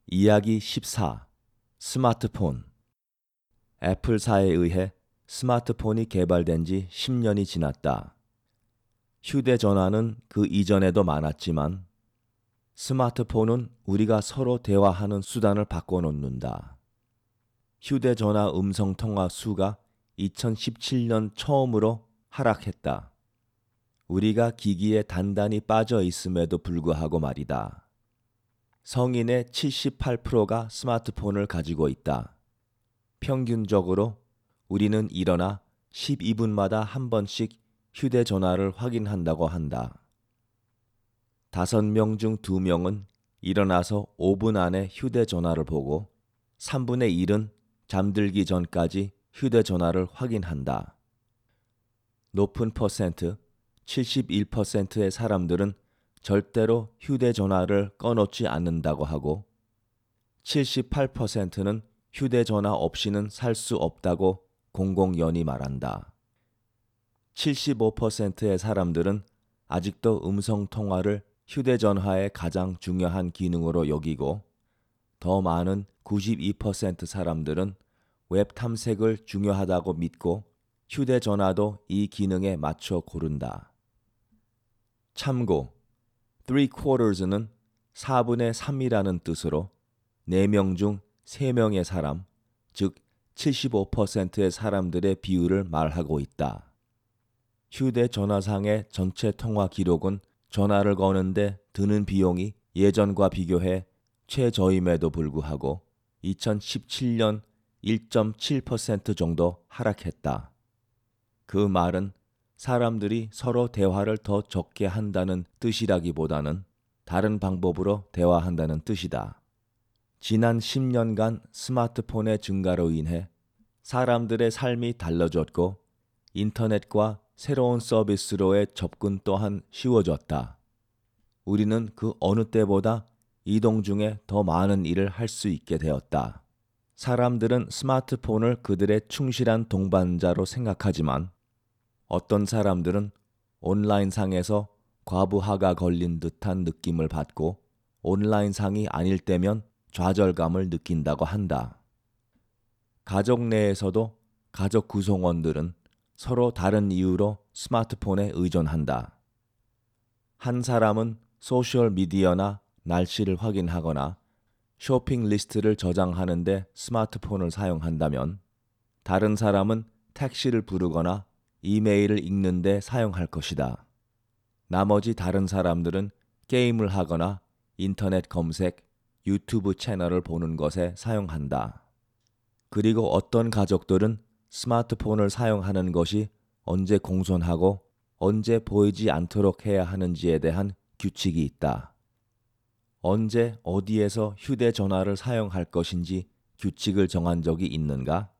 이야기 14. 스마트폰. 애플사에 의해 스마트폰이 개발된 지 10년이 지났다. 휴대전화는 그 이전에도 많았지만 스마트폰은 우리가 서로 대화하는 수단을 바꿔놓는다. 휴대전화 음성통화 수가 2017년 처음으로 하락했다. 우리가 기기에 단단히 빠져 있음에도 불구하고 말이다. 성인의 78%가 스마트폰을 가지고 있다. 평균적으로 우리는 일어나 12분마다 한 번씩 휴대전화를 확인한다고 한다. 5명 중 2명은 일어나서 5분 안에 휴대전화를 보고 3분의 1은 잠들기 전까지 휴대전화를 확인한다. 높은 퍼센트, 71%의 사람들은 절대로 휴대전화를 꺼놓지 않는다고 하고 78%는 휴대전화 없이는 살 수 없다고 공공연히 말한다. 75%의 사람들은 아직도 음성통화를 휴대전화의 가장 중요한 기능으로 여기고 더 많은 92% 사람들은 웹 탐색을 중요하다고 믿고 휴대전화도 이 기능에 맞춰 고른다. 참고 3/4는 4분의 3이라는 뜻으로 4명 중 3명의 사람, 즉 75%의 사람들의 비율을 말하고 있다. 휴대전화상의 전체 통화 기록은 전화를 거는데 드는 비용이 예전과 비교해 최저임에도 불구하고 2017년 1.7% 정도 하락했다. 그 말은 사람들이 서로 대화를 더 적게 한다는 뜻이라기보다는 다른 방법으로 대화한다는 뜻이다. 지난 10년간 스마트폰의 증가로 인해 사람들의 삶이 달라졌고 인터넷과 새로운 서비스로의 접근 또한 쉬워졌다. 우리는 그 어느 때보다 이동 중에 더 많은 일을 할 수 있게 되었다. 사람들은 스마트폰을 그들의 충실한 동반자로 생각하지만 어떤 사람들은 온라인상에서 과부하가 걸린 듯한 느낌을 받고 온라인상이 아닐 때면 좌절감을 느낀다고 한다. 가족 내에서도 가족 구성원들은 서로 다른 이유로 스마트폰에 의존한다. 한 사람은 소셜미디어나 날씨를 확인하거나 쇼핑 리스트를 저장하는데 스마트폰을 사용한다면 다른 사람은 택시를 부르거나 이메일을 읽는데 사용할 것이다. 나머지 다른 사람들은 게임을 하거나 인터넷 검색, 유튜브 채널을 보는 것에 사용한다. 그리고 어떤 가족들은 스마트폰을 사용하는 것이 언제 공손하고 언제 보이지 않도록 해야 하는지에 대한 규칙이 있다. 언제 어디에서 휴대전화를 사용할 것인지 규칙을 정한 적이 있는가?